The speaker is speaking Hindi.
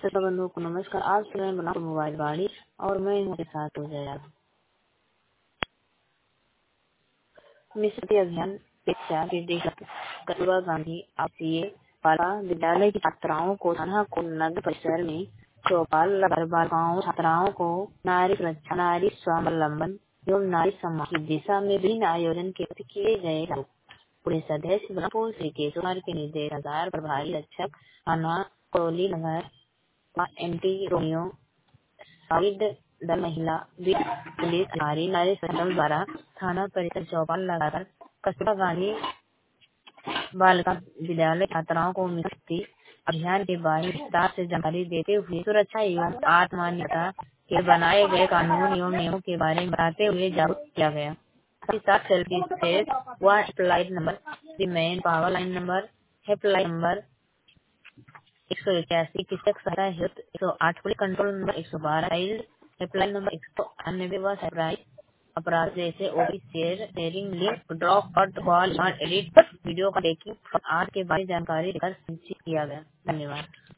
श्रोता बंधुओं को नमस्कार। आज से मैं बना मोबाइल वाणी और मैं हूँ के साथ हो जाएगा मिशन अभियान शिक्षा निर्देशक कस्तूरबा गांधी आवासीय बालिका विद्यालय की छात्राओं को थाना को नगर परिसर में चौपाल बालिकाओं छात्राओं को नारी सुरक्षा, नारी स्वावलंबन एवं नारी सम्मान की दिशा में विभिन्न आयोजन किए गए। पुलिस अध्यक्ष ब्रह्मपुर श्री केशव के निर्देशानुसार प्रभारी रक्षक थाना कोली नगर एंटी रोमियो साइड दल महिला पुलिस अधिकारी नारी सुरक्षा द्वारा थाना परिसर चौपाल लगाकर कस्तूरबा गांधी बालिका विद्यालय छात्राओं को मिशन अभियान के बारे में विस्तार से जानकारी देते हुए सुरक्षा एवं आत्मनिर्भरता के बनाए गए कानून एवं नियमों के बारे में बताते हुए जागरूक किया गया। साथ सेल्फी स्टेज व helpline number, men power line number, helpline number 181 किसक सहायता हेतु 108 police control number 112 child helpline number 198 व साइबर अपराध जैसे OTP sharing link drop cut call edit video का टेकिंग आदि के बारे में जानकारी देकर संचित किया गया। धन्यवाद।